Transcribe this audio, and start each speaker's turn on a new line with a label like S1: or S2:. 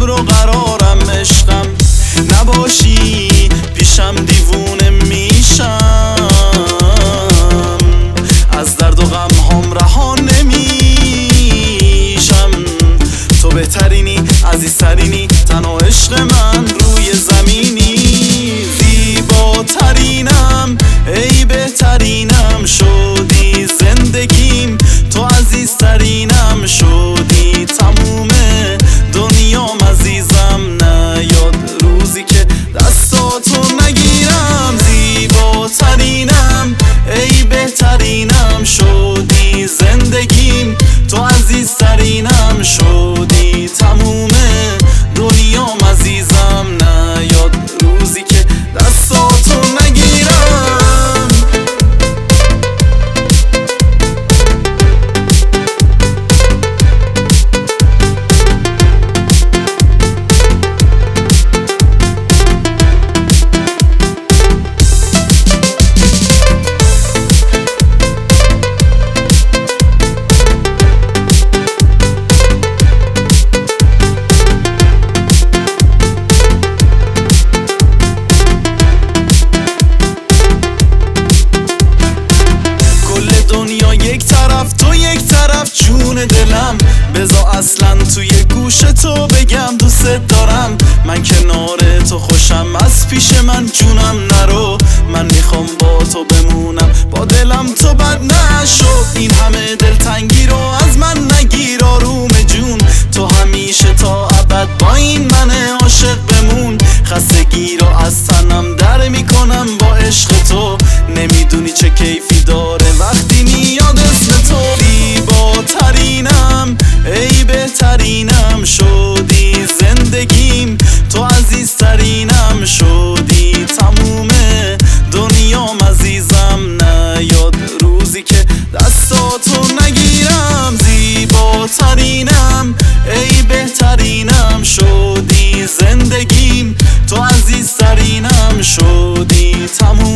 S1: و قرارم عشقم نباشی پیشم دیوونه میشم از درد و غم هم رها نمیشم تو بهترینی عزیزترینی تنها عشق من روی زمینی زیباترینم ای بهترینم شدی زندگیم تو عزیزترینم شدی تموم دنیام عزیزم نیاد روزی که دستاتو نگیرم زیباترینم ای بهترینم شدی زندگیم تو عزیزترینم شدی تموم دنیام عزیزم نیاد روزی که دستاتو نگیرم یک طرف تو یک طرف جون دلم بذار اصلا توی گوش تو بگم دوست دارم من کنار تو خوشم از پیش من جونم نرو من میخوام با تو بمونم با دلم تو بد نشو این همه دلتنگی رو از من نگیر آروم جون تو همیشه تا ابد با این من عاشق بمون خستگی رو از تنم در میکنم با عشق تو نمیدونی چه کیفی داره وقتی میاد اسم تو زیباترینم ای بهترینم شدی زندگیم تو عزیزترینم شدی تموم دنیام عزیزم نیاد روزی که دستاتو نگیرم زیباترینم ای بهترینم شدی زندگیم تو عزیزترینم شدی تموم